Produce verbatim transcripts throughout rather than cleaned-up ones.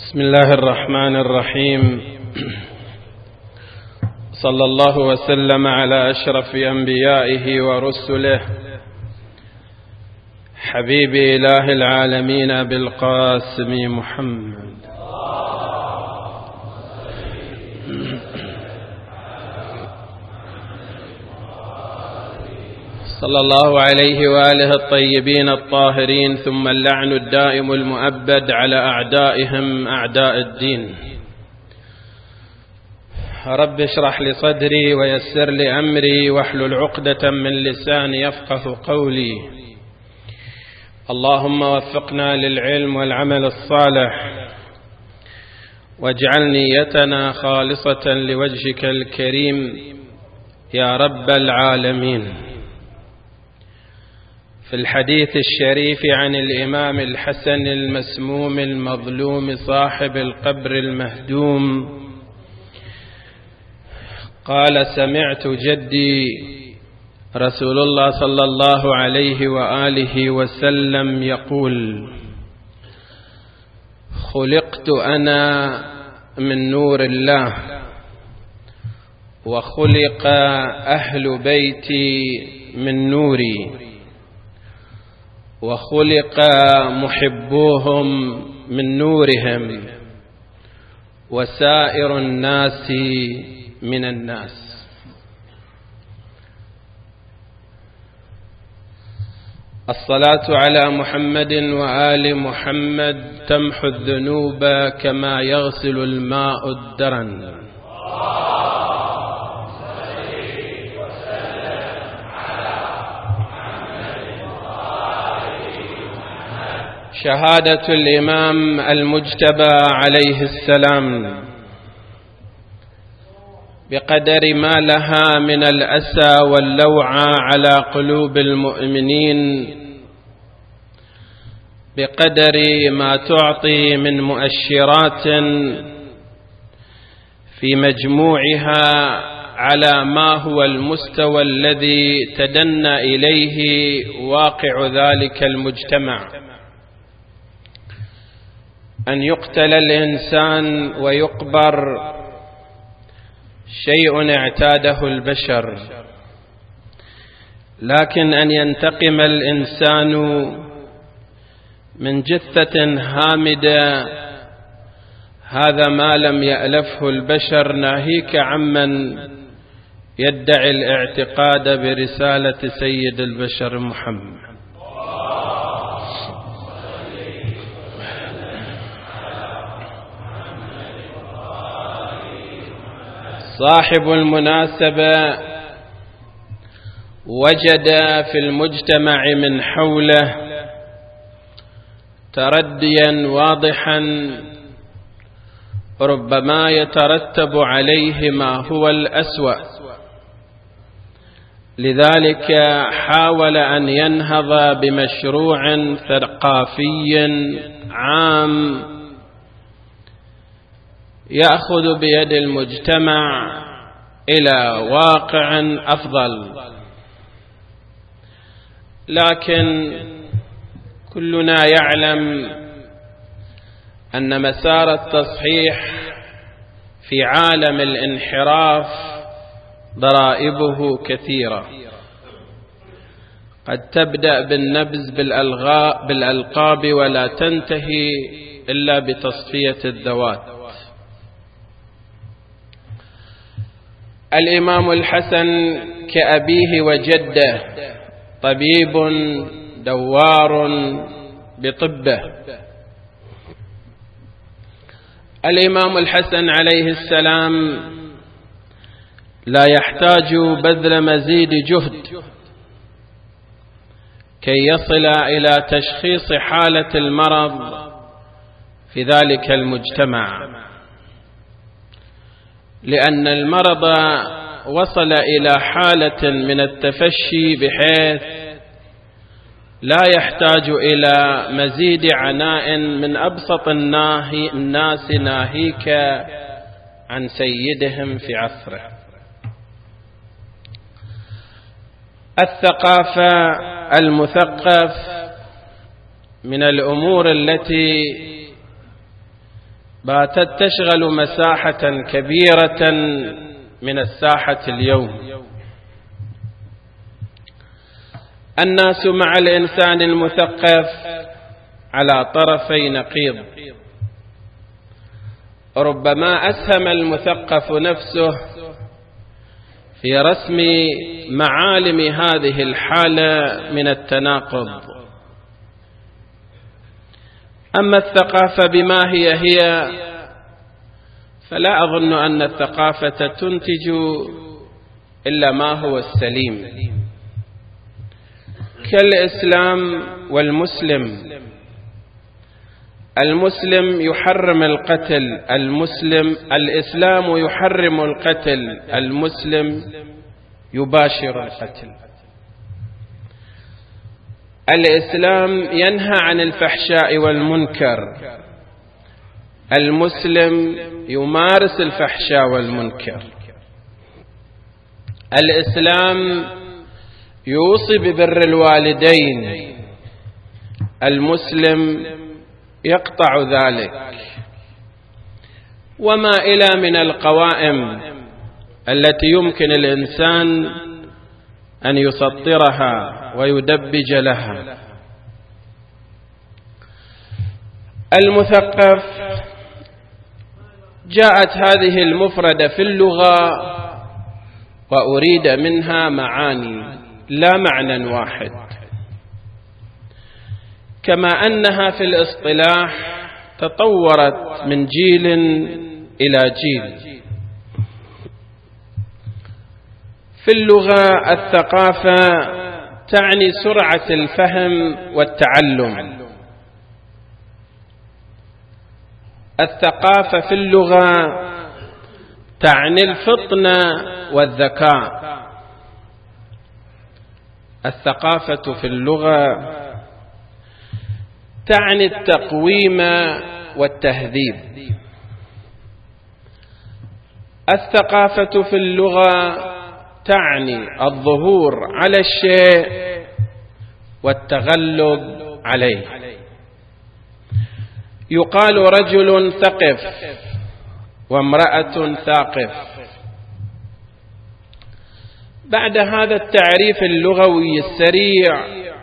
بسم الله الرحمن الرحيم. صلى الله وسلم على أشرف أنبيائه ورسله حبيب إله العالمين بالقاسم محمد صلى الله عليه وآله الطيبين الطاهرين، ثم اللعن الدائم المؤبد على أعدائهم أعداء الدين. رب اشرح لي صدري ويسر لي أمري واحلل عقدة من لساني يفقه قولي. اللهم وفقنا للعلم والعمل الصالح، واجعل نيتنا خالصة لوجهك الكريم يا رب العالمين. في الحديث الشريف عن الإمام الحسن المسموم المظلوم صاحب القبر المهدوم قال: سمعت جدي رسول الله صلى الله عليه وآله وسلم يقول: خلقت أنا من نور الله، وخلق أهل بيتي من نوري، وخلق محبوهم من نورهم، وسائر الناس من الناس. الصلاة على محمد وآل محمد تمحو الذنوب كما يغسل الماء الدرن. شهادة الإمام المجتبى عليه السلام بقدر ما لها من الأسى واللوعى على قلوب المؤمنين، بقدر ما تعطي من مؤشرات في مجموعها على ما هو المستوى الذي تدنى إليه واقع ذلك المجتمع، أن يقتل الإنسان ويقبر شيء اعتاده البشر، لكن أن ينتقم الإنسان من جثة هامدة هذا ما لم يألفه البشر، ناهيك عمن يدعي الاعتقاد برسالة سيد البشر محمد. صاحب المناسبة وجد في المجتمع من حوله ترديا واضحا ربما يترتب عليه ما هو الأسوأ، لذلك حاول أن ينهض بمشروع ثقافي عام يأخذ بيد المجتمع إلى واقع أفضل. لكن كلنا يعلم أن مسار التصحيح في عالم الانحراف ضرائبه كثيرة، قد تبدأ بالنبذ بالألقاب ولا تنتهي إلا بتصفية الذوات. الإمام الحسن كأبيه وجده طبيب دوار بطبه. الإمام الحسن عليه السلام لا يحتاج بذل مزيد جهد كي يصل إلى تشخيص حالة المرض في ذلك المجتمع، لأن المرض وصل إلى حالة من التفشي بحيث لا يحتاج إلى مزيد عناء من أبسط الناس ناهيك عن سيدهم في عصره. الثقافة المثقف من الأمور التي باتت تشغل مساحة كبيرة من الساحة اليوم. الناس مع الإنسان المثقف على طرفي نقيض. ربما أسهم المثقف نفسه في رسم معالم هذه الحالة من التناقض. أما الثقافة بما هي هي فلا أظن أن الثقافة تنتج إلا ما هو السليم، كالإسلام والمسلم. المسلم يحرم القتل، المسلم الإسلام يحرم القتل، المسلم يباشر القتل. الإسلام ينهى عن الفحشاء والمنكر، المسلم يمارس الفحشاء والمنكر. الإسلام يوصي ببر الوالدين، المسلم يقطع ذلك. وما إلى من القوائم التي يمكن الإنسان أن يسطرها ويدبج لها. المثقف جاءت هذه المفردة في اللغة وأريد منها معاني لا معنى واحد، كما أنها في الاصطلاح تطورت من جيل إلى جيل. في اللغة الثقافة تعني سرعة الفهم والتعلم. الثقافة في اللغة تعني الفطنة والذكاء. الثقافة في اللغة تعني التقويم والتهذيب. الثقافة في اللغة تعني الظهور على الشيء والتغلب عليه. يقال رجل ثقف وامرأة ثاقف. بعد هذا التعريف اللغوي السريع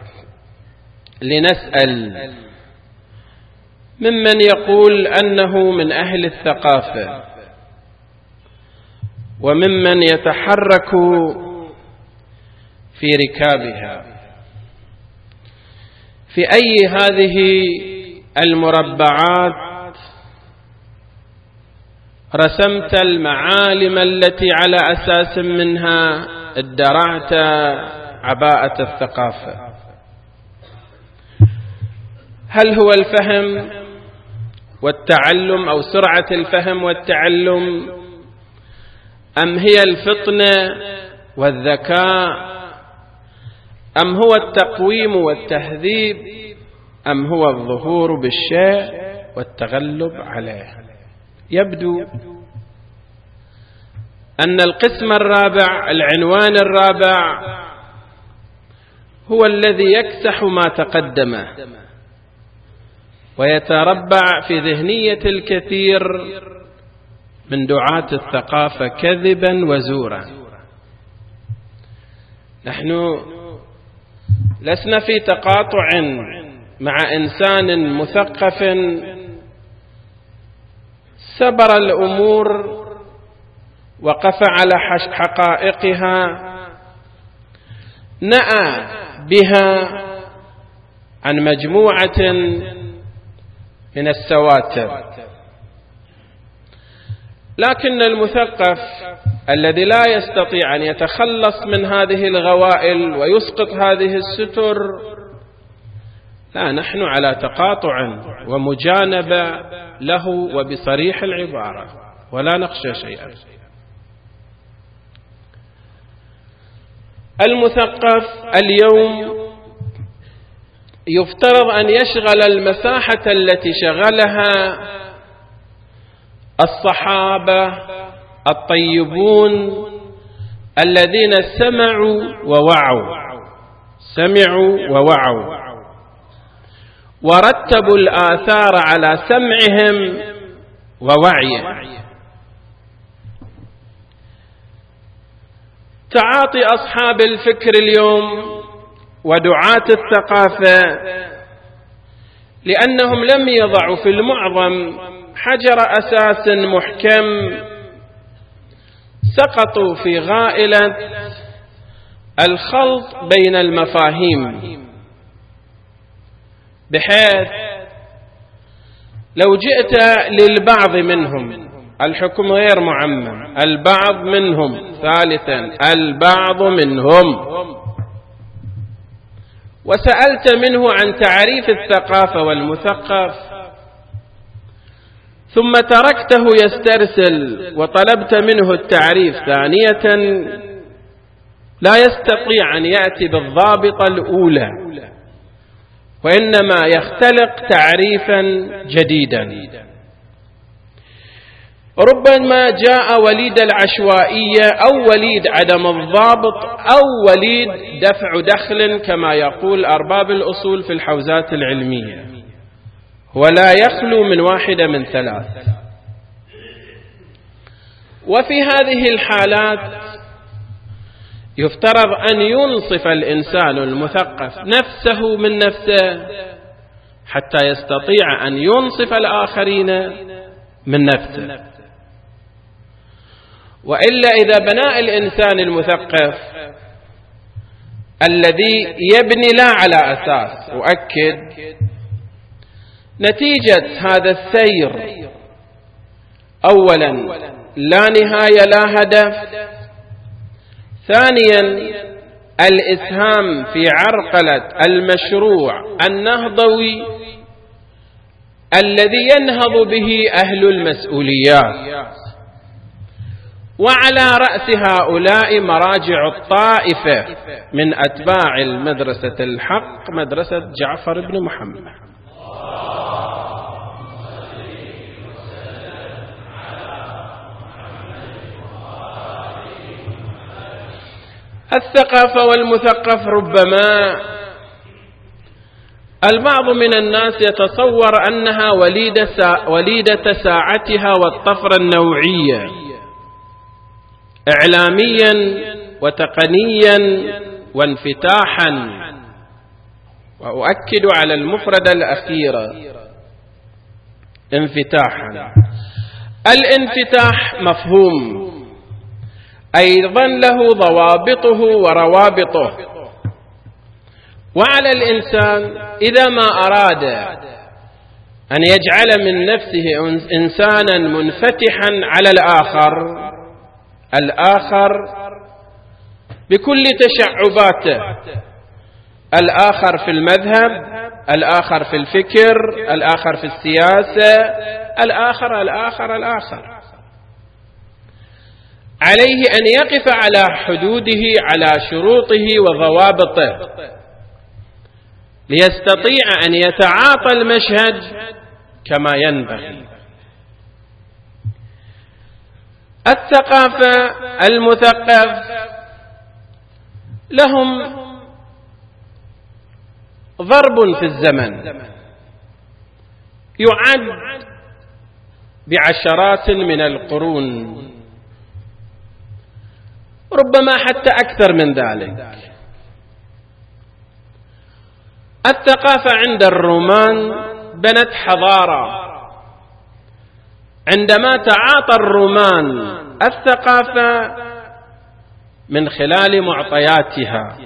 لنسأل ممن يقول أنه من أهل الثقافة وممن يتحرك في ركابها، في أي هذه المربعات رسمت المعالم التي على أساس منها ادرعت عباءة الثقافة؟ هل هو الفهم والتعلم أو سرعة الفهم والتعلم، أم هي الفطنة والذكاء، أم هو التقويم والتهذيب، أم هو الظهور بالشيء والتغلب عليه؟ يبدو أن القسم الرابع، العنوان الرابع، هو الذي يكسح ما تقدمه ويتربع في ذهنية الكثير من دعاة الثقافة كذبا وزورا. نحن لسنا في تقاطع مع إنسان مثقف سبر الأمور وقف على حقائقها، نأى بها عن مجموعة من السواتر. لكن المثقف الذي لا يستطيع أن يتخلص من هذه الغوائل ويسقط هذه الستر، لا، نحن على تقاطع ومجانبة له وبصريح العبارة ولا نخشى شيئا. المثقف اليوم يفترض أن يشغل المساحة التي شغلها الصحابة الطيبون الذين سمعوا ووعوا، سمعوا ووعوا، ورتبوا الآثار على سمعهم ووعيه. تعاطي أصحاب الفكر اليوم ودعاة الثقافة لأنهم لم يضعوا في المعظم حجر أساس محكم، سقطوا في غائلة الخلط بين المفاهيم، بحيث لو جئت للبعض منهم، الحكم غير معمم، البعض منهم، ثالثا البعض منهم، وسألت منه عن تعريف الثقافة والمثقف، ثم تركته يسترسل وطلبت منه التعريف ثانية، لا يستطيع أن يأتي بالضابطة الأولى، وإنما يختلق تعريفا جديدا. ربما جاء وليد العشوائية أو وليد عدم الضابط أو وليد دفع دخل كما يقول أرباب الأصول في الحوزات العلمية، ولا يخلو من واحدة من ثلاث. وفي هذه الحالات يفترض أن ينصف الإنسان المثقف نفسه من نفسه حتى يستطيع أن ينصف الآخرين من نفسه. وإلا إذا بناء الإنسان المثقف الذي يبني لا على أساس، أؤكد، نتيجة هذا السير أولا لا نهاية لا هدف، ثانيا الإسهام في عرقلة المشروع النهضوي الذي ينهض به أهل المسؤوليات، وعلى رأس هؤلاء مراجع الطائفة من أتباع المدرسة الحق، مدرسة جعفر بن محمد. الثقافة والمثقف ربما البعض من الناس يتصور أنها وليدة, سا وليدة ساعتها والطفرة النوعية، إعلاميا وتقنيا وانفتاحا، وأؤكد على المفردة الأخيرة، انفتاحا. الانفتاح مفهوم أيضا له ضوابطه وروابطه، وعلى الإنسان إذا ما أراد أن يجعل من نفسه إنسانا منفتحا على الآخر الآخر بكل تشعباته، الآخر في المذهب، الآخر في الفكر، الآخر في السياسة، الآخر الآخر الآخر عليه أن يقف على حدوده، على شروطه وضوابطه، ليستطيع أن يتعاطى المشهد كما ينبغي. الثقافة المثقف لهم ضرب في الزمن يعد بعشرات من القرون، ربما حتى أكثر من ذلك. الثقافة عند الرومان بنت حضارة. عندما تعاطى الرومان الثقافة من خلال معطياتها،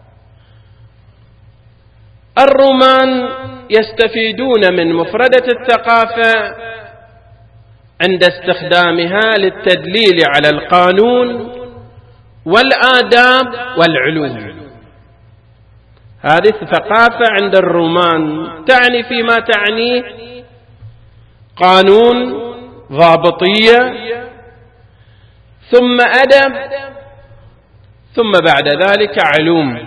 الرومان يستفيدون من مفردة الثقافة عند استخدامها للتدليل على القانون والآداب والعلوم. هذه الثقافة عند الرومان تعني فيما تعنيه قانون، ضابطية، ثم أدب، ثم بعد ذلك علوم.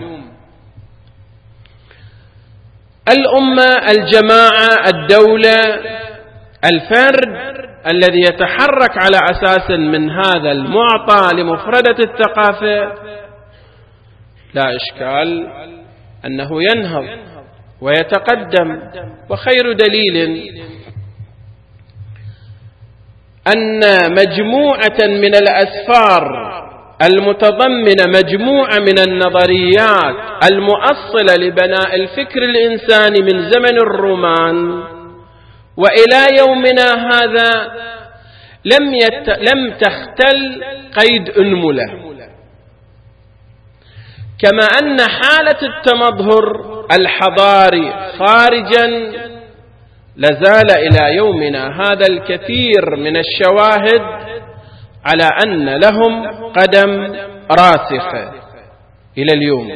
الأمة، الجماعة، الدولة، الفرد الذي يتحرك على أساس من هذا المعطى لمفردة الثقافة لا إشكال أنه ينهض ويتقدم. وخير دليل أن مجموعة من الأسفار المتضمنة مجموعة من النظريات المؤصلة لبناء الفكر الإنساني من زمن الرومان وإلى يومنا هذا لم, يت... لم تختل قيد أنملة، كما أن حالة التمظهر الحضاري خارجا لازال إلى يومنا هذا الكثير من الشواهد على أن لهم قدم راسخة إلى اليوم.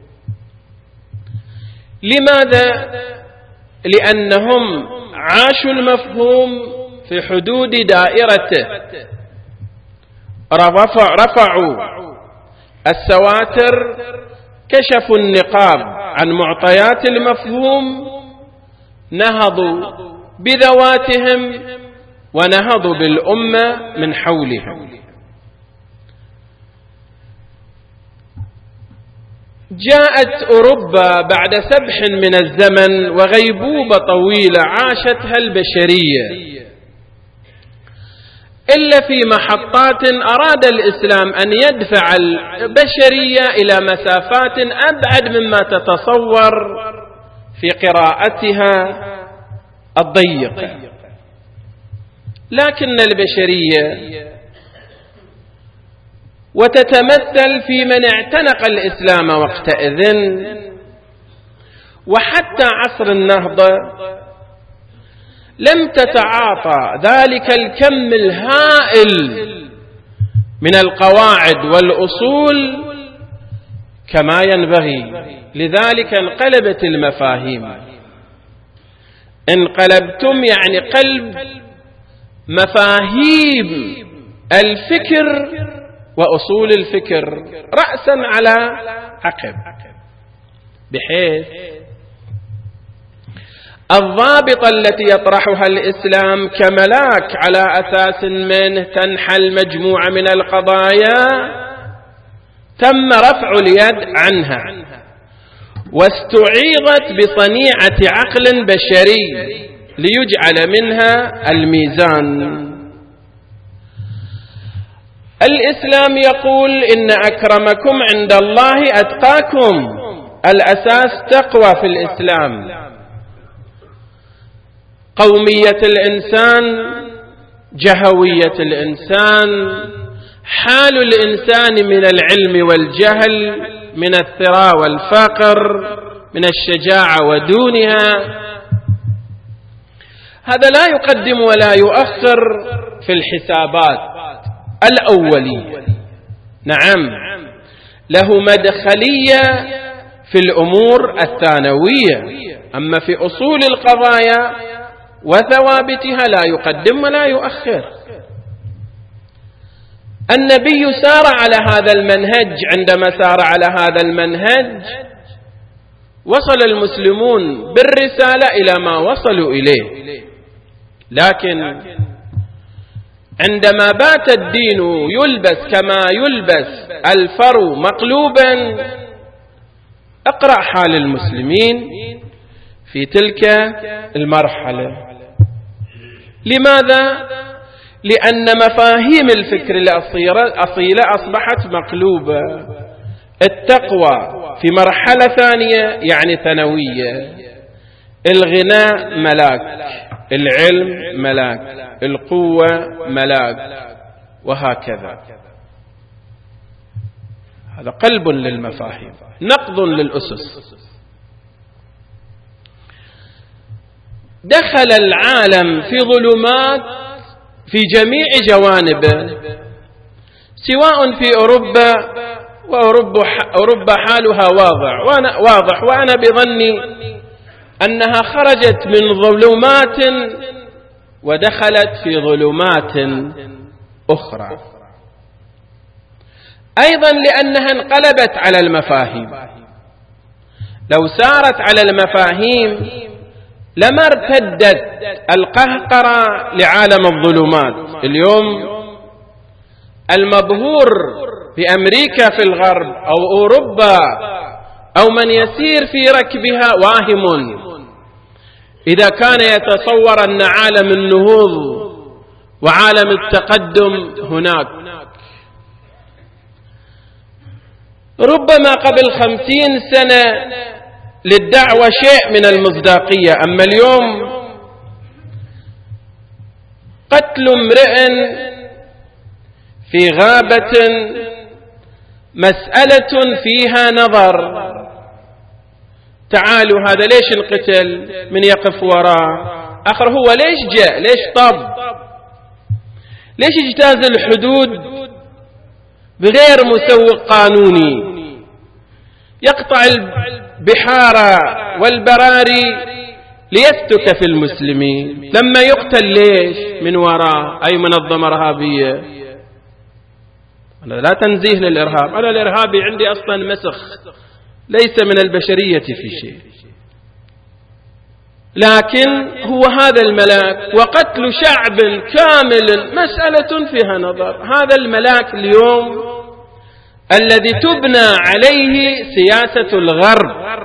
لماذا؟ لأنهم عاشوا المفهوم في حدود دائرته، رفعوا السواتر، كشفوا النقاب عن معطيات المفهوم، نهضوا بذواتهم ونهضوا بالأمة من حولهم. جاءت أوروبا بعد سبح من الزمن وغيبوبة طويلة عاشتها البشرية، إلا في محطات أراد الإسلام أن يدفع البشرية إلى مسافات أبعد مما تتصور في قراءتها الضيقة. لكن البشرية وتتمثل في من اعتنق الإسلام وقتئذ وحتى عصر النهضة لم تتعاطى ذلك الكم الهائل من القواعد والأصول كما ينبغي، لذلك انقلبت المفاهيم. انقلبتم يعني قلب مفاهيم الفكر وأصول الفكر رأسا على عقب، بحيث الضابطة التي يطرحها الإسلام كملاك على أساس منه تنحل مجموعة من القضايا تم رفع اليد عنها واستعيضت بصنيعة عقل بشري ليجعل منها الميزان. الإسلام يقول إن أكرمكم عند الله أتقاكم، الأساس تقوى في الإسلام. قومية الإنسان، جهوية الإنسان، حال الإنسان من العلم والجهل، من الثراء والفقر، من الشجاعة ودونها، هذا لا يقدم ولا يؤخر في الحسابات الأولية. نعم، له مدخلية في الأمور الثانوية، أما في أصول القضايا وثوابتها لا يقدم ولا يؤخر. النبي سار على هذا المنهج، عندما سار على هذا المنهج وصل المسلمون بالرسالة إلى ما وصلوا إليه. لكن عندما بات الدين يلبس كما يلبس الفرو مقلوبا، اقرأ حال المسلمين في تلك المرحلة. لماذا؟ لأن مفاهيم الفكر الأصيلة أصبحت مقلوبة. التقوى في مرحلة ثانية يعني ثانوية، الغناء ملاك، العلم ملاك، القوة ملاك، وهكذا. هذا قلب للمفاهيم، نقض للأسس. دخل العالم في ظلمات في جميع جوانبه، سواء في أوروبا، وأوروبا حالها واضح وأنا, واضح وأنا بظني أنها خرجت من ظلمات ودخلت في ظلمات أخرى، أيضا لأنها انقلبت على المفاهيم. لو سارت على المفاهيم لما ارتدت القهقرة لعالم الظلمات. اليوم المبهور بأمريكا في الغرب أو أوروبا أو من يسير في ركبها واهم إذا كان يتصور أن عالم النهوض وعالم التقدم هناك. ربما قبل خمسين سنة للدعوة شيء من المصداقية، أما اليوم قتل امرئ في غابة مسألة فيها نظر. تعالوا هذا ليش انقتل؟ من يقف وراه؟ آخر هو ليش جاء؟ ليش طب؟ ليش اجتاز الحدود بغير مسوق قانوني؟ يقطع البحار والبراري ليفتك في المسلمين. لما يقتل ليش؟ من وراء أي منظمة إرهابية. أنا لا تنزيه للإرهاب، أنا الإرهابي عندي أصلا مسخ، ليس من البشرية في شيء، لكن هو هذا الملاك. وقتل شعب كامل مسألة فيها نظر. هذا الملاك اليوم الذي تبنى عليه سياسة الغرب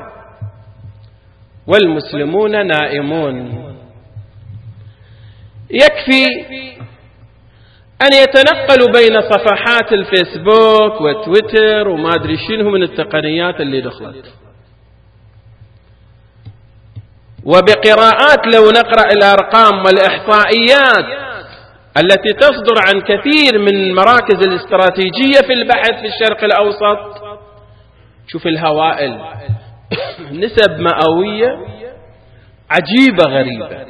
والمسلمون نائمون. يكفي أن يتنقلوا بين صفحات الفيسبوك وتويتر وما أدري شنو من التقنيات اللي دخلت، وبقراءات لو نقرأ الأرقام والإحصائيات التي تصدر عن كثير من مراكز الاستراتيجية في البحث في الشرق الأوسط، شوف الهوائل نسب مئوية عجيبة غريبة.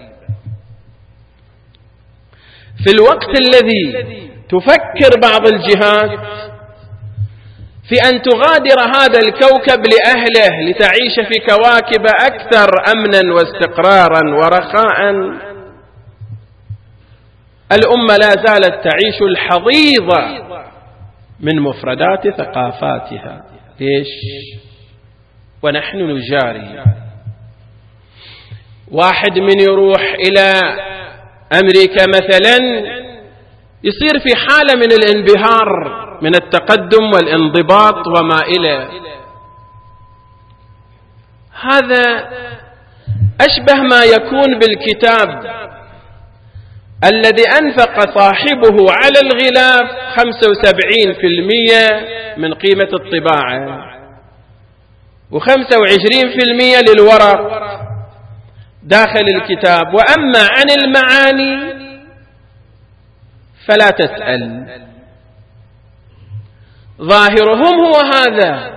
في الوقت الذي تفكر بعض الجهات في أن تغادر هذا الكوكب لأهله لتعيش في كواكب أكثر أمنا واستقرارا ورخاء، الأمة لا زالت تعيش الحضيضة من مفردات ثقافاتها. ليش؟ ونحن نجاري. واحد من يروح إلى أمريكا مثلا يصير في حالة من الانبهار من التقدم والانضباط وما إلى. هذا أشبه ما يكون بالكتاب الذي أنفق صاحبه على الغلاف خمسة وسبعين بالمئة من قيمة الطباعة وخمسة وعشرين بالمئة للورق داخل الكتاب، وأما عن المعاني فلا تسأل. ظاهرهم هو هذا.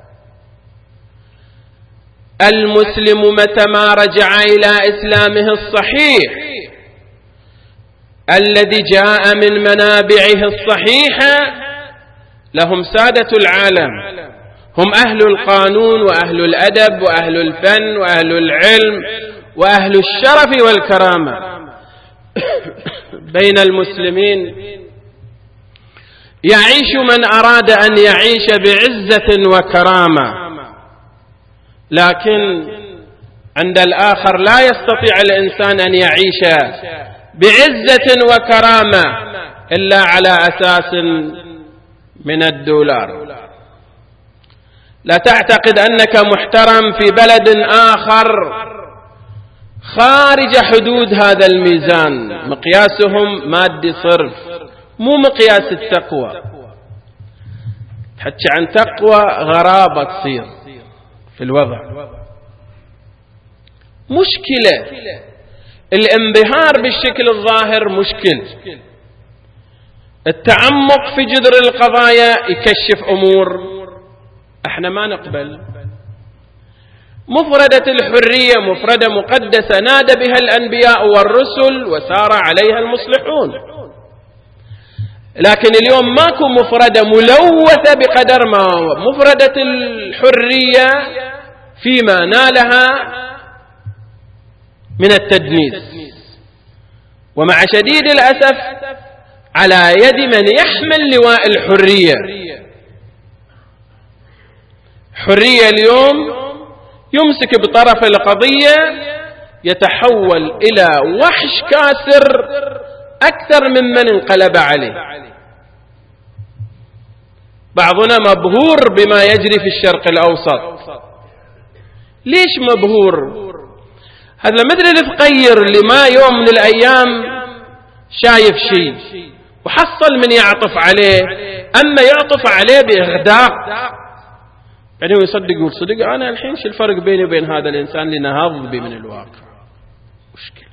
المسلم متى ما رجع إلى إسلامه الصحيح الذي جاء من منابعه الصحيحة، لهم سادة العالم، هم أهل القانون وأهل الأدب وأهل الفن وأهل العلم وأهل الشرف والكرامة. بين المسلمين يعيش من أراد أن يعيش بعزة وكرامة، لكن عند الآخر لا يستطيع الإنسان أن يعيش بعزة وكرامة إلا على أساس من الدولار. لا تعتقد أنك محترم في بلد آخر خارج حدود هذا الميزان. مقياسهم مادي صرف، مو مقياس التقوى. حتى عن تقوى غرابة تصير في الوضع. مشكلة الانبهار بالشكل الظاهر، مشكل التعمق في جذر القضايا يكشف أمور احنا ما نقبل. مفردة الحرية مفردة مقدسة نادى بها الأنبياء والرسل وسار عليها المصلحون، لكن اليوم ماكو مفردة ملوثة بقدر ما مفردة الحرية فيما نالها من التدنيس، ومع شديد الأسف على يد من يحمل لواء الحرية. حرية اليوم يمسك بطرف القضية يتحول إلى وحش كاسر أكثر ممن انقلب عليه. بعضنا مبهور بما يجري في الشرق الأوسط. ليش مبهور؟ هذا مثل الفقير اللي ما يوم من الأيام شايف شيء وحصل من يعطف عليه، أما يعطف عليه بإغداق يعني هو يصدق يقول صدق أنا الحين شو الفرق بيني وبين هذا الإنسان اللي نهض بي من الواقع. مشكلة.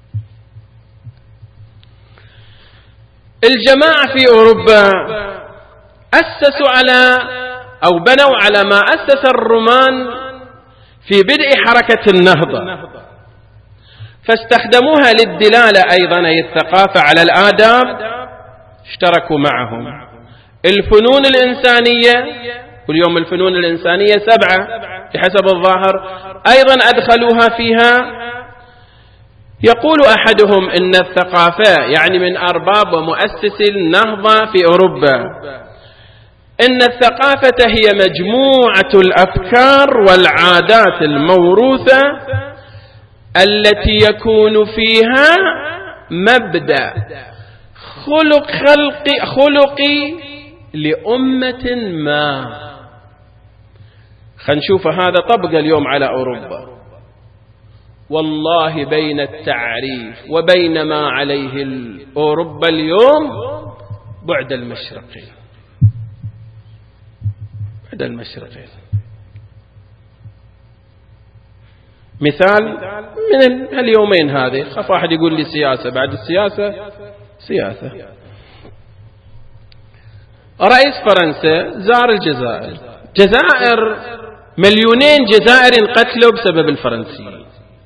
الجماعة في أوروبا أسسوا على أو بنوا على ما أسس الرومان في بدء حركة النهضة، فاستخدموها للدلالة أيضا أي الثقافة على الآداب، اشتركوا معهم. الفنون الإنسانية، واليوم الفنون الإنسانية سبعة بحسب الظاهر، أيضا أدخلوها فيها. يقول أحدهم إن الثقافة يعني من أرباب ومؤسسي النهضة في أوروبا إن الثقافة هي مجموعة الأفكار والعادات الموروثة التي يكون فيها مبدأ خلق خلقي خلقي لأمة ما. خلينا نشوف هذا طبق اليوم على أوروبا. والله بين التعريف وبين ما عليه أوروبا اليوم بعد المشرقين، بعد المشرقين. مثال من اليومين هذه، خاف واحد يقول لي سياسة، بعد السياسة سياسة. رئيس فرنسا زار الجزائر، جزائر مليونين جزائر انقتلوا بسبب الفرنسيين.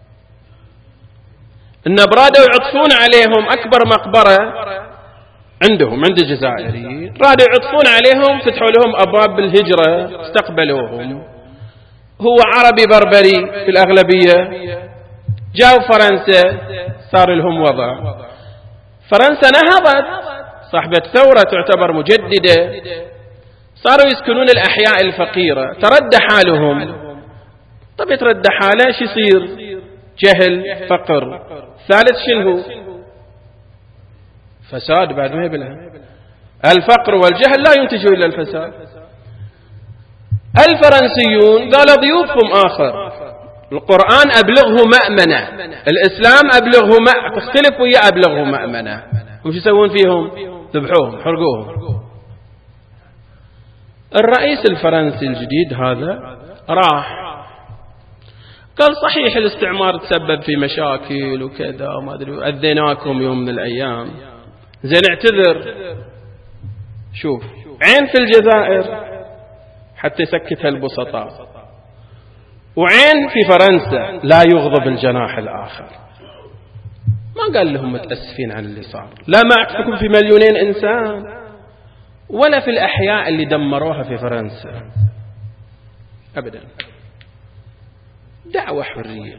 النبرادة يعطفون عليهم أكبر مقبرة عندهم عند الجزائريين، رادوا يعطفون عليهم، فتحوا لهم أبواب الهجرة، استقبلوهم. هو عربي بربري في الأغلبية، جاءوا فرنسا صار لهم وضع. فرنسا نهضت، صاحبة ثورة تعتبر مجددة، صاروا يسكنون الأحياء الفقيرة، تردى حالهم. طب يتردى حاله ايش يصير؟ جهل، فقر. ثالث شنو؟ فساد. بعد ما يبلها الفقر والجهل لا ينتجوا إلا الفساد. الفرنسيون قال ضيوفهم آخر، القرآن أبلغه مأمنة، الإسلام أبلغه مأ... تختلف ويا أبلغه مأمنة. وش يسوون فيهم؟ ذبحوهم، حرقوهم. الرئيس الفرنسي الجديد هذا راح قال صحيح الاستعمار تسبب في مشاكل وكذا وما أدري، أذيناكم يوم من الأيام، زين اعتذر. شوف عين في الجزائر حتى يسكتها البسطاء، وعين في فرنسا لا يغضب الجناح الآخر. ما قال لهم متأسفين عن اللي صار، لا ما أعتقكم في مليونين إنسان، ولا في الأحياء اللي دمروها في فرنسا أبدا. دعوة حرية.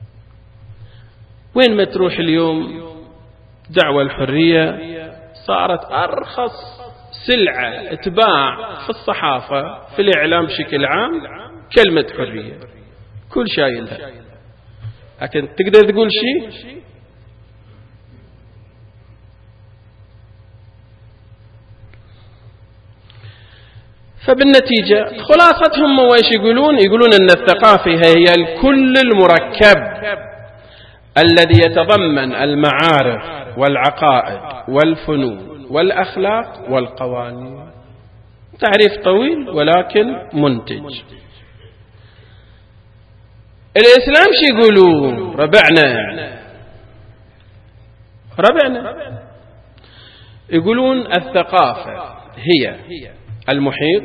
وين ما تروح اليوم دعوة الحرية صارت أرخص سلعة تباع في الصحافة في الإعلام بشكل عام، كلمة حرية كل شايلها. لكن تقدر تقول شيء؟ فبالنتيجة خلاصتهم وإيش يقولون؟ يقولون أن الثقافة هي الكل المركب الذي يتضمن المعارف والعقائد والفنون والأخلاق والقوانين. تعريف طويل ولكن منتج. الإسلام شي يقولون؟ ربعنا ربعنا يقولون الثقافة هي المحيط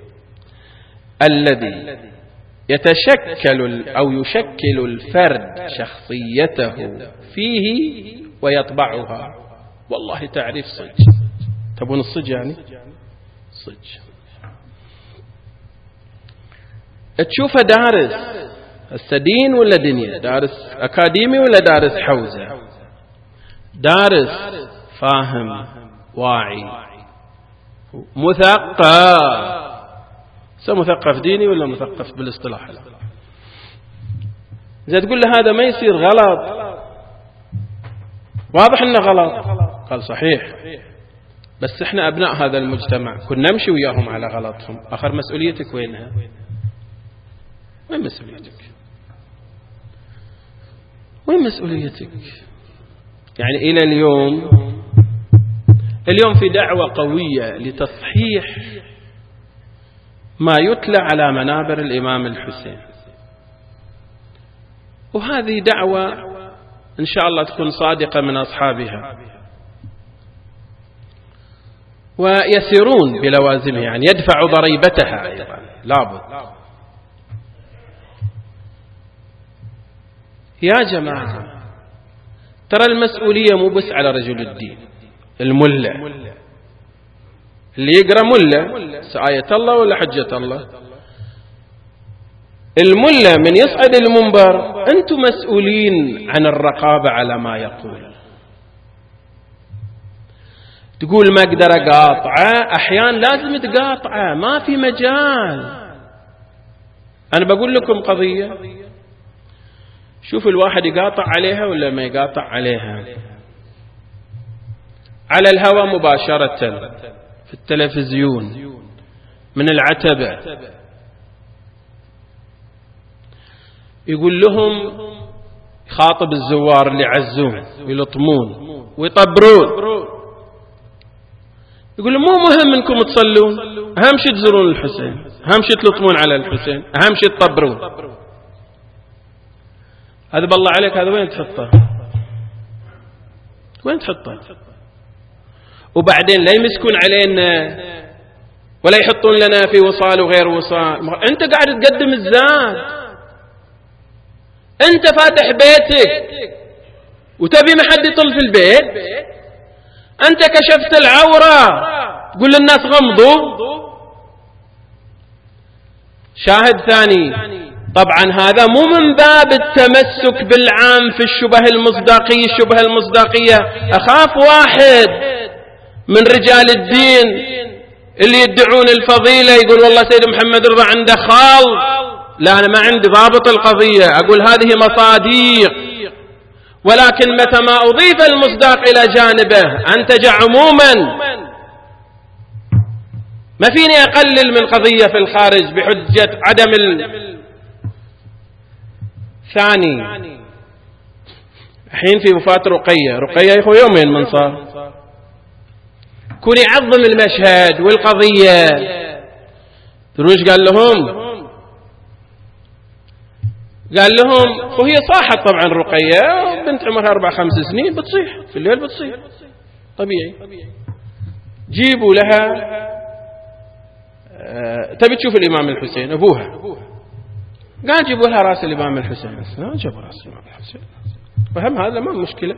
الذي يتشكل أو يشكل الفرد شخصيته فيه ويطبعها. والله تعريف صج. تبون الصج يعني؟ صج. تشوفه دارس هسه دين ولا دنيا، دارس أكاديمي ولا دارس حوزة، دارس فاهم واعي مثقف. مثقف ديني ولا مثقف بالاصطلاح؟ إذا تقول له هذا ما يصير غلط، واضح إنه غلط، قال صحيح، بس إحنا أبناء هذا المجتمع كنا نمشي وياهم على غلطهم، آخر مسؤوليتك وينها؟ وين مسؤوليتك؟ وين مسؤوليتك؟ يعني إلى اليوم اليوم في دعوة قوية لتصحيح ما يتلى على منابر الإمام الحسين، وهذه دعوة إن شاء الله تكون صادقة من أصحابها ويسيرون بلوازمها، يعني يدفع ضريبتها أيضا لابد. يا جماعة ترى المسؤولية مو بس على رجل الدين الملة اللي يقرأ ملة سآية الله ولا حجة الله، الملة من يصعد المنبر أنتم مسؤولين عن الرقابة على ما يقول. تقول ما أقدر أقاطعه، أحيان لازم تقاطعه، ما في مجال. أنا بقول لكم قضية، شوف الواحد يقاطع عليها ولا ما يقاطع عليها. على الهواء مباشرة في التلفزيون من العتبة يقول لهم، يخاطب الزوار اللي يعزون ويلطمون ويطبرون، يقول مو مهم انكم تصلون، اهم شيء تزورون الحسين، اهم شيء تلطمون على الحسين، اهم شيء تطبرون. هذا بالله عليك هذا وين تحطه؟ وين تحطه؟ وبعدين لا يمسكون علينا ولا يحطون لنا في وصال وغير وصال. انت قاعد تقدم الزاد، انت فاتح بيتك وتبي ما حد يطل في البيت، انت كشفت العورة تقول للناس غمضوا. شاهد ثاني، طبعا هذا مو من باب التمسك بالعام في الشبه المصداقية. الشبه المصداقية أخاف واحد من رجال الدين اللي يدعون الفضيلة يقول والله سيد محمد رضا عنده خال، لا أنا ما عندي ضابط القضية، أقول هذه مصاديق، ولكن متى ما أضيف المصداق إلى جانبه أنتج عموما. ما فيني أقلل من قضية في الخارج بحجة عدم ال... ثاني الحين في وفاة رقية، رقية يا أخو يومين من صار، كون يعظم المشهد والقضية. تروش قال لهم قال لهم وهي صاحت طبعا رقية بنت عمرها أربع خمس سنين بتصيح في الليل، بتصيح طبيعي. جيبوا لها أه تبي تشوف الإمام الحسين، أبوها قال جيبوا لها رأس الإمام الحسين. جابوا رأس الإمام الحسين، فهم هذا ما مشكلة.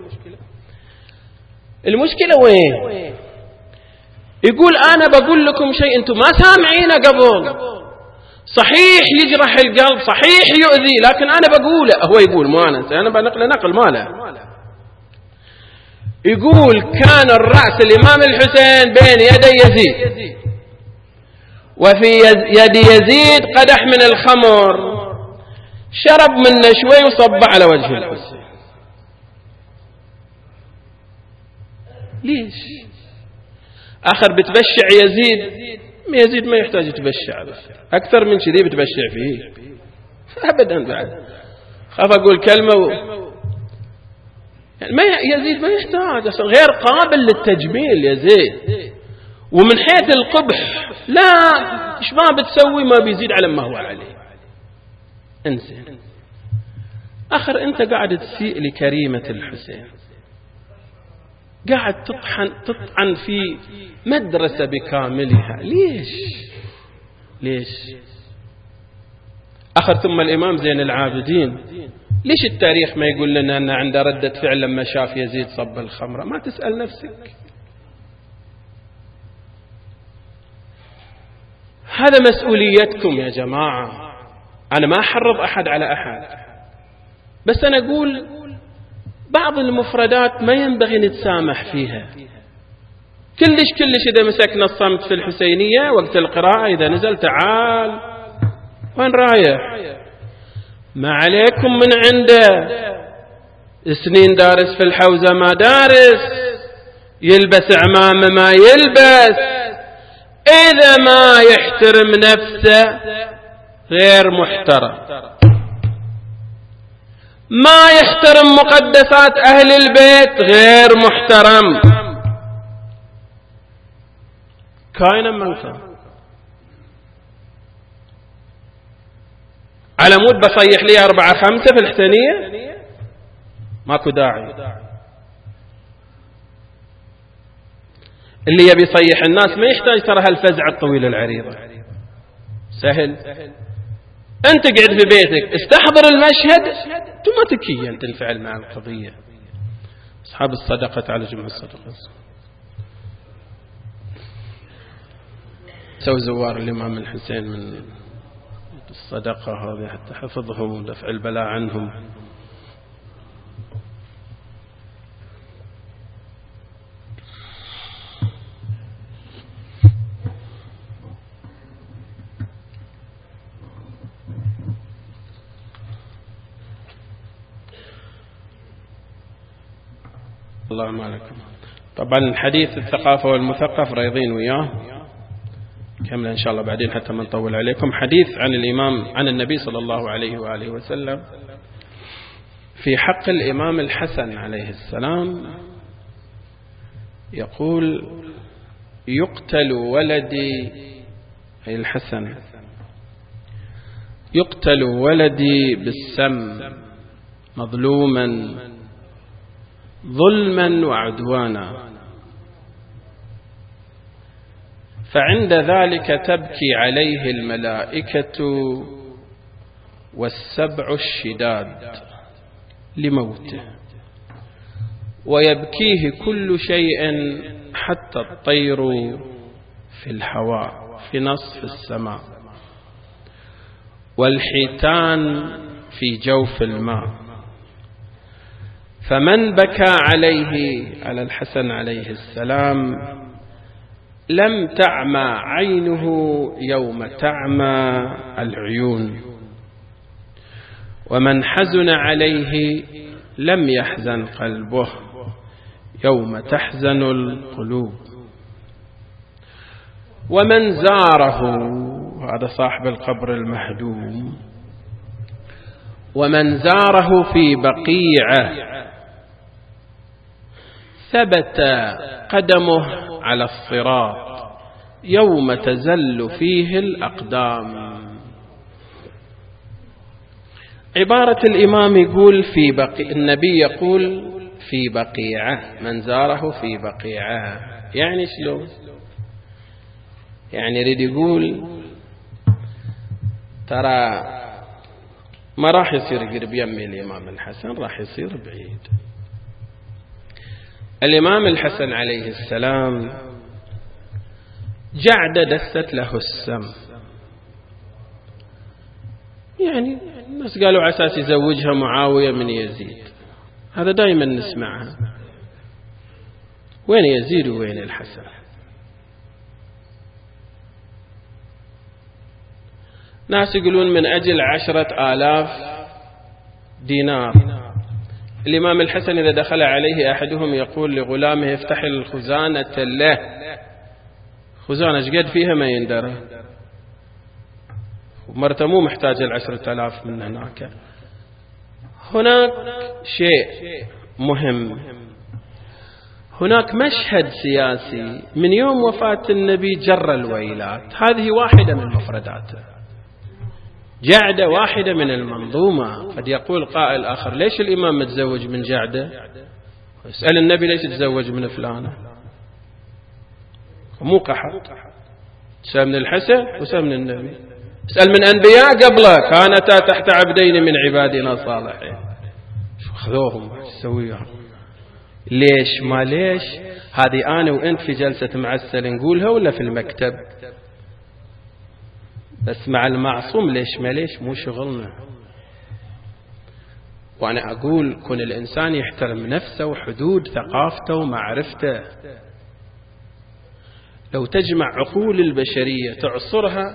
المشكلة وين؟ يقول أنا بقول لكم شيء أنتم ما سامعينه قبل، صحيح يجرح القلب، صحيح يؤذي، لكن أنا بقوله. هو يقول مو أنا، أنا بنقل نقل ماله. يقول كان الرأس الإمام الحسين بين يدي يزيد، وفي يد يزيد قدح من الخمر، شرب منه شوي وصب على وجه الحسين. ليش؟ آخر بتبشع يزيد، يزيد ما يحتاج يتبشع أكثر من كذي بتبشع فيه أبدا. بعد خاف أقول كلمة و... يعني ما يزيد ما يحتاج أصلا، غير قابل للتجميل يزيد، ومن حيث القبح لا إيش ما بتسوي ما بيزيد على ما هو عليه. انسى آخر أنت قاعد تسيء لكريمة الحسين، قاعد تطحن تطعن في مدرسة بكاملها. ليش ليش آخر؟ ثم الإمام زين العابدين، ليش التاريخ ما يقول لنا أن عنده ردة فعل لما شاف يزيد صب الخمرة؟ ما تسأل نفسك؟ هذا مسؤوليتكم يا جماعة. أنا ما أحرض أحد على أحد، بس أنا أقول بعض المفردات ما ينبغي نتسامح فيها. كلش كلش إذا مسكنا الصمت في الحسينية وقت القراءة، إذا نزل تعال وين رايح؟ ما عليكم من عنده، سنين دارس في الحوزة ما دارس، يلبس عمامة ما يلبس، إذا ما يحترم نفسه غير محترم، ما يحترم مقدسات أهل البيت غير محترم. كائنا من كان. على مود بصيح لي أربعة خمسة في الحسنية ماكو داعي. اللي يبي يصيح الناس ما يحتاج ترى هالفزعة الطويلة العريضة، سهل. أنت قاعد في بيتك استحضر المشهد اوتوماتيكيا تنفعل مع القضية. أصحاب الصدقة تعالى جمع الصدقة، سوي زوار الإمام الحسين من الصدقة هذه حتى حفظهم ودفع البلاء عنهم. الله ما لكم. طبعا حديث الثقافة والمثقف رايضين وياه كمل إن شاء الله بعدين حتى ما نطول عليكم. حديث عن الإمام عن النبي صلى الله عليه وآله وسلم في حق الإمام الحسن عليه السلام يقول: يقتل ولدي، أي الحسن، يقتل ولدي بالسم مظلوما ظلما وعدوانا، فعند ذلك تبكي عليه الملائكة والسبع الشداد لموته، ويبكيه كل شيء حتى الطير في الهواء في نصف السماء، والحيتان في جوف الماء. فمن بكى عليه، على الحسن عليه السلام، لم تعمى عينه يوم تعمى العيون، ومن حزن عليه لم يحزن قلبه يوم تحزن القلوب. ومن زاره، هذا صاحب القبر المهدوم، ومن زاره في بقيعه ثبت قدمه على الصراط يوم تزل فيه الأقدام. عبارة الإمام يقول في بقي، النبي يقول في بقيعة، من زاره في بقيعة، يعني شلون؟ يعني يريد يقول ترى ما راح يصير قرب يمي الإمام الحسن، راح يصير بعيد. الإمام الحسن عليه السلام جعد دست له السم، يعني الناس قالوا عساس يزوجها معاوية من يزيد، هذا دائما نسمعها. وين يزيد وين الحسن؟ ناس يقولون من أجل عشرة آلاف دينار. الإمام الحسن إذا دخل عليه أحدهم يقول لغلامه افتح الخزانة له. خزانة شقد فيها ما يندرى، ومرته مو محتاجة العشرة آلاف من هناك. هناك شيء مهم، هناك مشهد سياسي من يوم وفاة النبي جر الويلات، هذه واحدة من مفرداته، جعدة واحدة من المنظومة. قد يقول قائل آخر ليش الإمام متزوج من جعدة؟ اسأل النبي ليش تزوج من فلانة؟ مو قحط، اسأل من الحسن واسأل من النبي، اسأل من أنبياء قبله كانتا تحت عبدين من عبادنا الصالحين، شو خذوهم تسويهم؟ ليش ما ليش؟ هذه أنا وأنت في جلسة معسل نقولها ولا في المكتب؟ بس مع المعصوم ليش ما ليش مو شغلنا. وأنا أقول كن الإنسان يحترم نفسه وحدود ثقافته ومعرفته. لو تجمع عقول البشرية تعصرها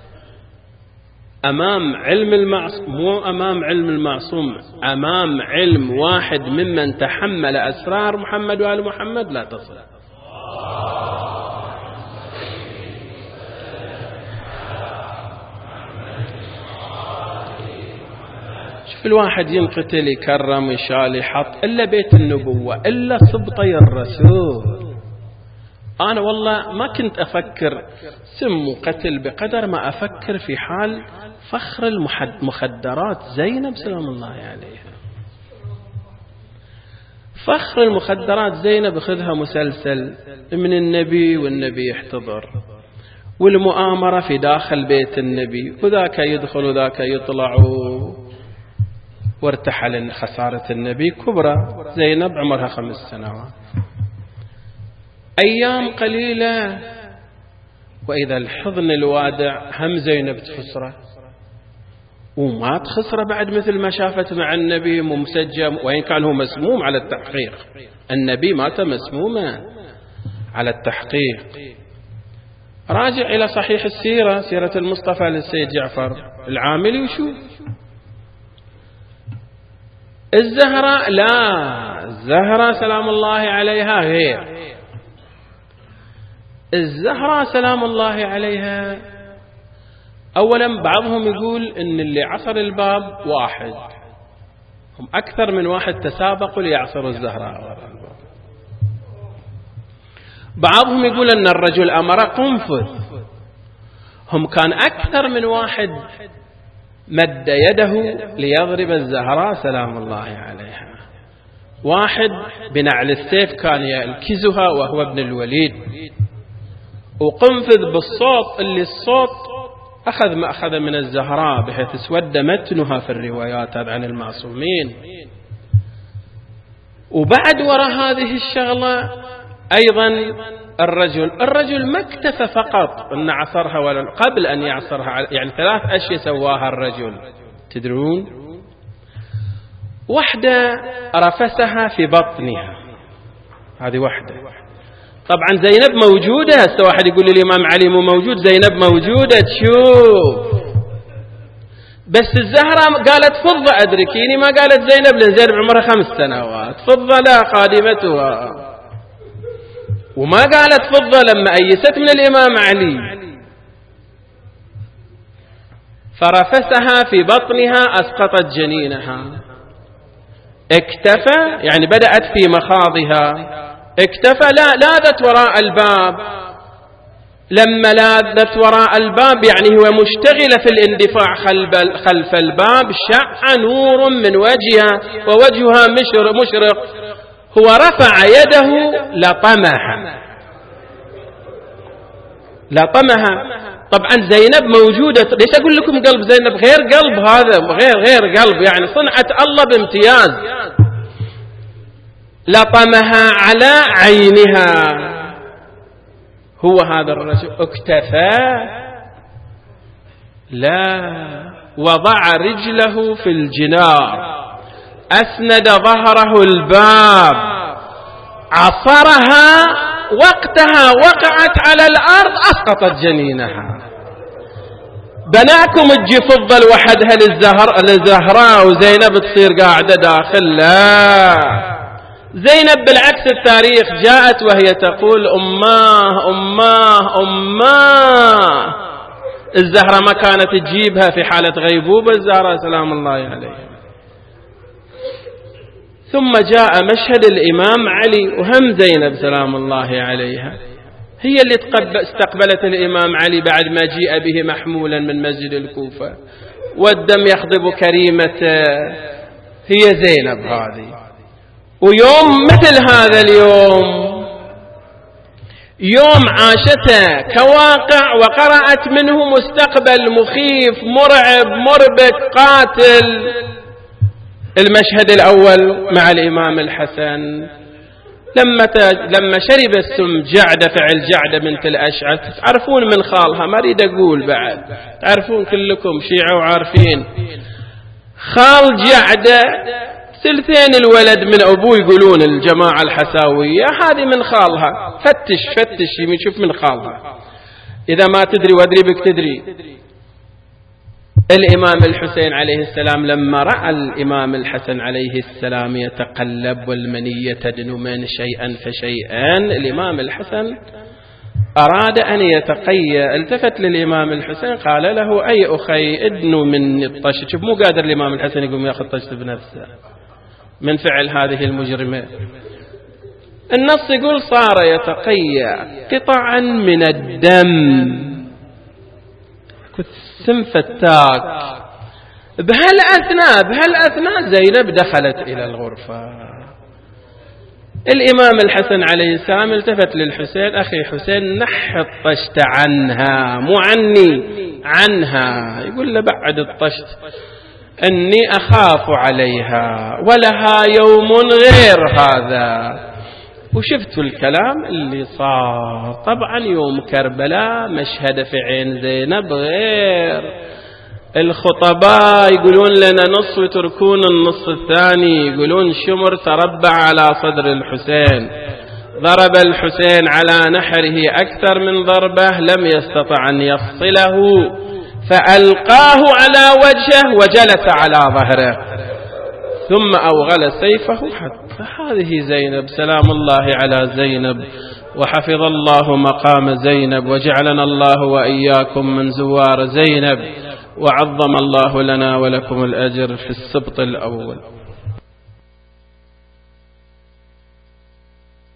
أمام علم المعصوم، مو أمام علم المعصوم، أمام علم واحد ممن تحمل أسرار محمد وآل محمد، لا تصل. شوف الواحد ينقتل يكرم يشال يحط إلا بيت النبوة إلا سبطي الرسول، أنا والله ما كنت أفكر سم وقتل بقدر ما أفكر في حال فخر المخدرات زينب سلام الله عليها. فخر المخدرات زينب أخذها مسلسل من النبي والنبي يحتضر، والمؤامرة في داخل بيت النبي، وذاك يدخل وذاك يطلع، وارتحل خسارة النبي كبرى. زينب عمرها خمس سنوات. أيام قليلة وإذا الحضن الوادع هم زينب تخسره، وما تخسره بعد مثل ما شافت مع النبي ممسجم، وإن كان هو مسموم على التحقيق. النبي مات مسموما على التحقيق. راجع إلى صحيح السيرة، سيرة المصطفى للسيد جعفر العاملي، وشوف الزهراء. لا، الزهراء سلام الله عليها غير. الزهراء سلام الله عليها أولا بعضهم يقول إن اللي عصر الباب واحد، هم أكثر من واحد تسابقوا ليعصروا الزهراء. بعضهم يقول أن الرجل أمر قنفذ، هم كان أكثر من واحد مد يده ليضرب الزهراء سلام الله عليها. واحد بنعل السيف كان يلكزها وهو ابن الوليد، وقنفذ بالصوت اللي الصوت أخذ ما أخذ من الزهراء بحيث اسود متنها في الروايات هذا عن المعصومين. وبعد وراء هذه الشغلة أيضا الرجل الرجل ما اكتفى فقط أن عصرها، ولا قبل أن يعصرها يعني ثلاث أشياء سواها الرجل تدرون. واحدة رفسها في بطنها، هذه واحدة. طبعا زينب موجودة، هسه واحد يقول لي الإمام علي مو موجود، زينب موجودة تشوف. بس الزهرة قالت فضة أدركيني، ما قالت زينب، لأن زينب عمرها خمس سنوات، فضة لا خادمتها. وما قالت فضة لما أيست من الإمام علي. فرفسها في بطنها أسقطت جنينها. اكتفى يعني بدأت في مخاضها، اكتفى لا لاذت وراء الباب. لما لاذت وراء الباب يعني هو مشتغلة في الاندفاع خلف الباب، شع نور من وجهها ووجهها مشرق. هو رفع يده لطمها لطمها. طبعا زينب موجودة. ليش أقول لكم قلب زينب غير قلب، هذا غير غير قلب، يعني صنعة الله بامتياز. لطمها على عينها. هو هذا الرجل اكتفى؟ لا، وضع رجله في الجنار، أسند ظهره الباب، عصرها، وقتها وقعت على الأرض، أسقطت جنينها. بناكم تجي فضة لوحدها للزهراء وزينب تصير قاعدة داخل. لا، زينب بالعكس التاريخ جاءت وهي تقول أماه أماه أماه. الزهرة ما كانت تجيبها في حالة غيبوبة الزهراء سلام الله عليها. ثم جاء مشهد الإمام علي وهم زينب سلام الله عليها، هي اللي استقبلت الإمام علي بعد ما جيء به محمولا من مسجد الكوفة والدم يخضب كريمته، هي زينب هذه. ويوم مثل هذا اليوم يوم عاشته كواقع، وقرأت منه مستقبل مخيف مرعب مربك قاتل. المشهد الأول مع الإمام الحسن لما لما شرب السم جعدة فعل جعدة بنت الأشعث، تعرفون من خالها، ما أريد أقول بعد، تعرفون كلكم شيعة وعارفين خال جعدة ثلثين الولد من أبوه، يقولون الجماعة الحساوية، هذه من خالها. فتش فتش يمين شوف من خالها، إذا ما تدري وأدري بك تدري. الإمام الحسين عليه السلام لما رأى الإمام الحسن عليه السلام يتقلب والمنية تدنو من شيئا فشيئا، الإمام الحسن أراد أن يتقي، التفت للإمام الحسين قال له أي أخي ادنو من الطشت. شوف مو قادر الإمام الحسن يقوم يأخذ طشت بنفسه من فعل هذه المجرمة. النص يقول صار يتقيأ قطعا من الدم، كنت سم فتاك. بهالأثناء بهالأثناء زينب دخلت إلى الغرفة. الإمام الحسن عليه السلام التفت للحسين: أخي حسين نح الطشت عنها، مو عني، عنها. يقول له: بعد الطشت، أني أخاف عليها ولها يوم غير هذا. وشفت الكلام اللي صار. طبعا يوم كربلاء مشهد في عين زينب غير. الخطباء يقولون لنا نص ويتركون النص الثاني، يقولون شمر تربع على صدر الحسين، ضرب الحسين على نحره أكثر من ضربة، لم يستطع أن يفصله فألقاه على وجهه وجلس على ظهره ثم أوغل سيفه. حتى هذه زينب، سلام الله على زينب، وحفظ الله مقام زينب، وجعلنا الله وإياكم من زوار زينب، وعظم الله لنا ولكم الأجر في السبط الأول.